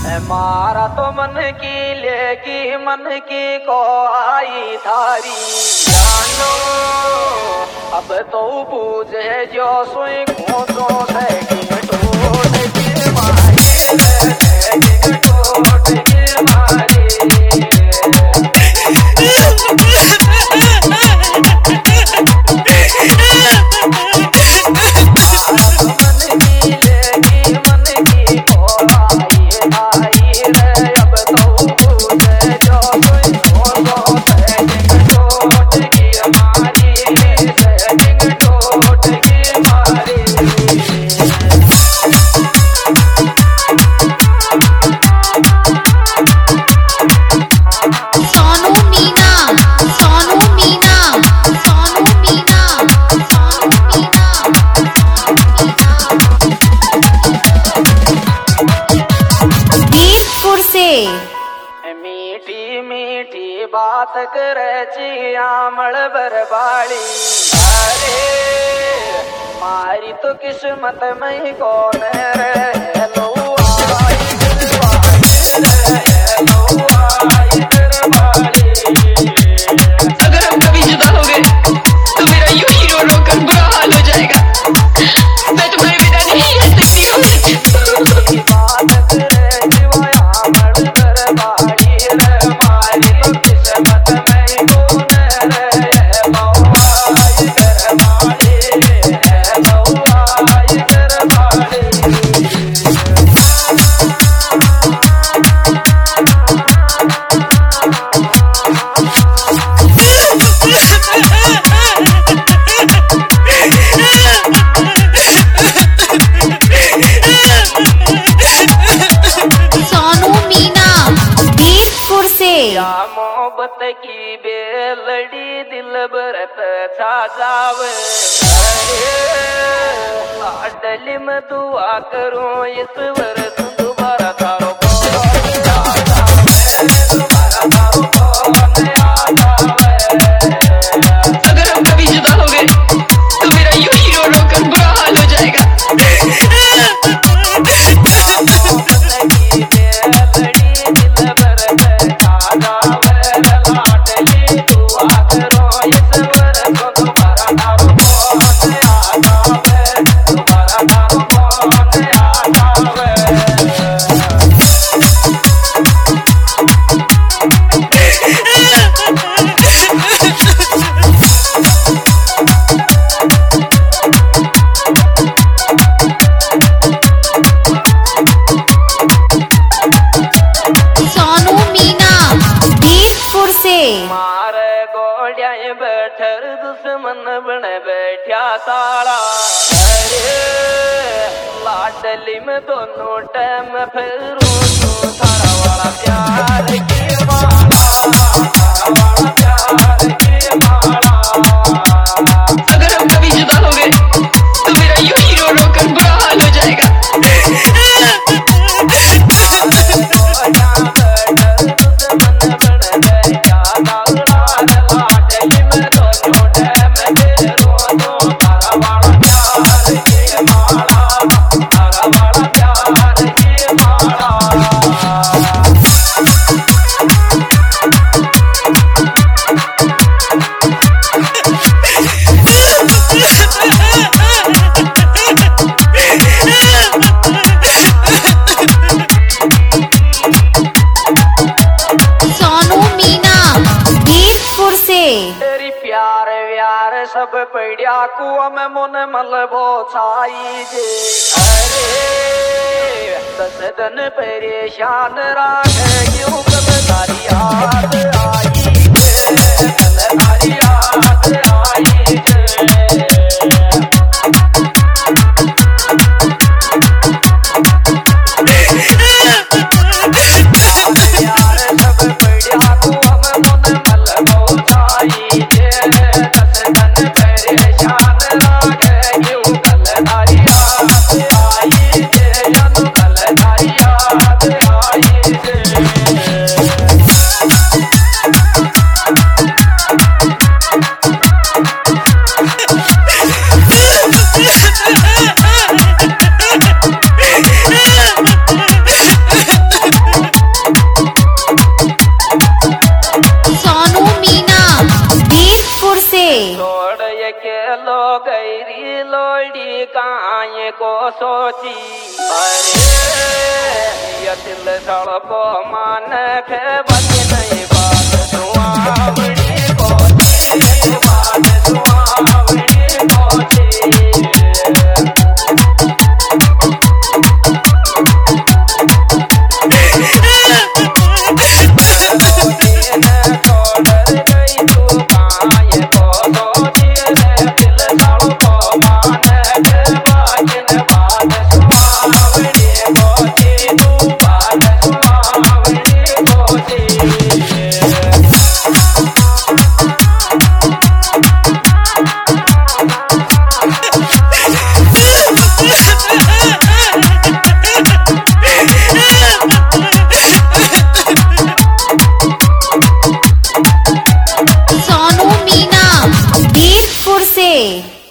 मारा तो मन की लेगी मन की को आई थारी जानो अब तो पूजे जो सोई को तो देगी टोट के मारी टोट के मारी मीठी मीठी बात करे ची आमल बरबाड़ी अरे मारी तो किस्मत में कौन रे लो आई दरबाड़ी अगर हम कभी जुदा हो गए तो मेरा यूं ही रो रो कर बुरा हाल हो जाएगा। मैं तुम्हारे बिना नहीं रह सकती हूँ। मोहब्बत की बेलड़ी दिल बरत छा जावे लाडली में दुआ करूं इस वर्ष दोबारा तारो अगर हम कभी जुदा हो गए तो मेरा यूं ही रो रो कर बुरा हाल हो जाएगा। मारे गोड़िया बैठर दुश्मन बन बैठा ताला लाडली में दोनों टाइम फिर थारा वाला प्यार की माला अगर हम कभी जुदा हो गए तो मेरा यूं ही रो रो कर बुरा हाल हो जाएगा। तेरी प्यार व्यार सब पड़िया कुआ में मुन मलबो छाई जे अरे 10 दिन परेशान राखे क्यों कब तारी याद आई जे कल तारी याद आई जे को सोची अरे ये दिल धड़को मान के बच नहीं बात सुहावनी को बात सुहावनी को सोनू मीना बीरपुर से।